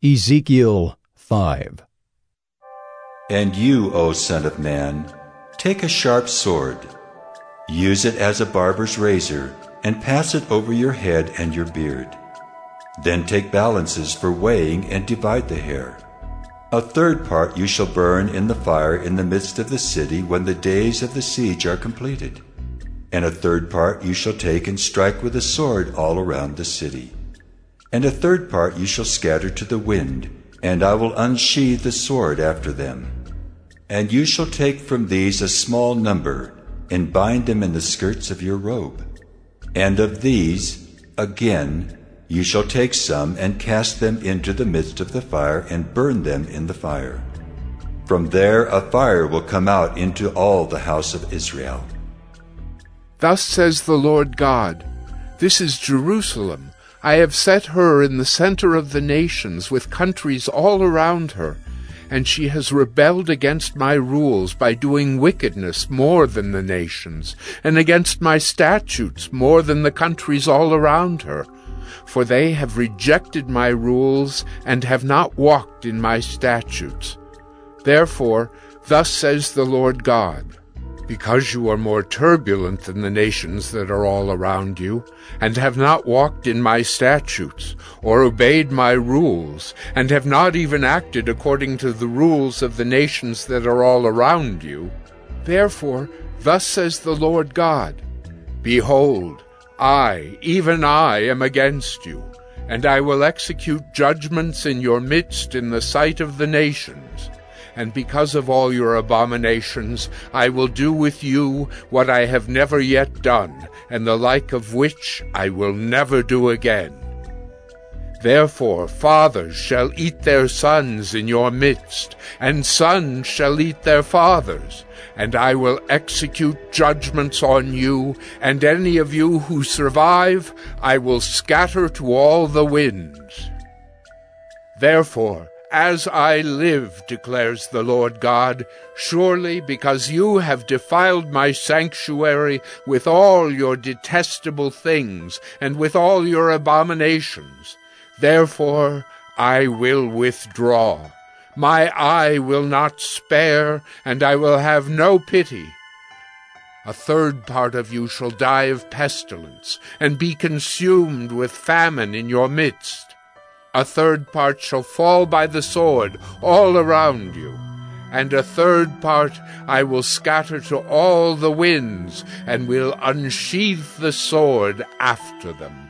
Ezekiel 5. And you, O son of man, take a sharp sword, use it as a barber's razor, and pass it over your head and your beard. Then take balances for weighing and divide the hair. A third part you shall burn in the fire in the midst of the city when the days of the siege are completed. And a third part you shall take and strike with a sword all around the city. And a third part you shall scatter to the wind, and I will unsheathe the sword after them. And you shall take from these a small number, and bind them in the skirts of your robe. And of these, again, you shall take some, and cast them into the midst of the fire, and burn them in the fire. From there a fire will come out into all the house of Israel. Thus says the Lord God, This is Jerusalem. I have set her in the center of the nations, with countries all around her, and she has rebelled against my rules by doing wickedness more than the nations, and against my statutes more than the countries all around her. For they have rejected my rules, and have not walked in my statutes. Therefore, thus says the Lord God, Because you are more turbulent than the nations that are all around you, and have not walked in my statutes, or obeyed my rules, and have not even acted according to the rules of the nations that are all around you, therefore, thus says the Lord God, Behold, I, even I, am against you, and I will execute judgments in your midst in the sight of the nations. And because of all your abominations, I will do with you what I have never yet done, and the like of which I will never do again. Therefore fathers shall eat their sons in your midst, and sons shall eat their fathers, and I will execute judgments on you, and any of you who survive I will scatter to all the winds. Therefore, as I live, declares the Lord God, surely because you have defiled my sanctuary with all your detestable things and with all your abominations, therefore I will withdraw. My eye will not spare, and I will have no pity. A third part of you shall die of pestilence, and be consumed with famine in your midst. A third part shall fall by the sword all around you, and a third part I will scatter to all the winds, and will unsheathe the sword after them.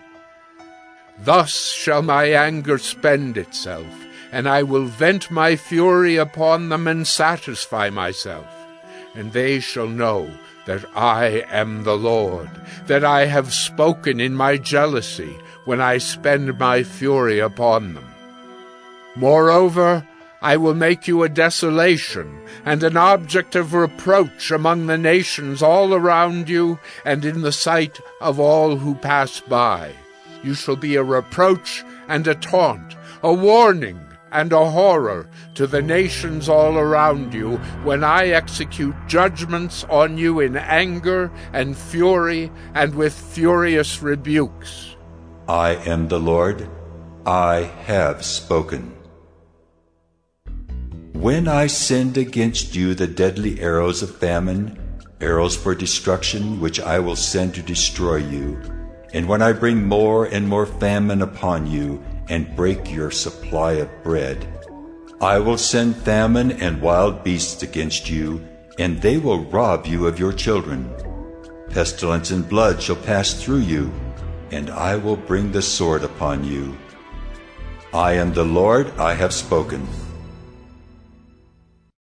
Thus shall my anger spend itself, and I will vent my fury upon them and satisfy myself, and they shall know that I am the Lord, that I have spoken in my jealousy when I spend my fury upon them. Moreover, I will make you a desolation and an object of reproach among the nations all around you and in the sight of all who pass by. You shall be a reproach and a taunt, a warning and a horror to the nations all around you when I execute judgments on you in anger and fury and with furious rebukes. I am the Lord, I have spoken. When I send against you the deadly arrows of famine, arrows for destruction which I will send to destroy you, and when I bring more and more famine upon you and break your supply of bread, I will send famine and wild beasts against you, and they will rob you of your children. Pestilence and blood shall pass through you, and I will bring the sword upon you. I am the Lord, I have spoken.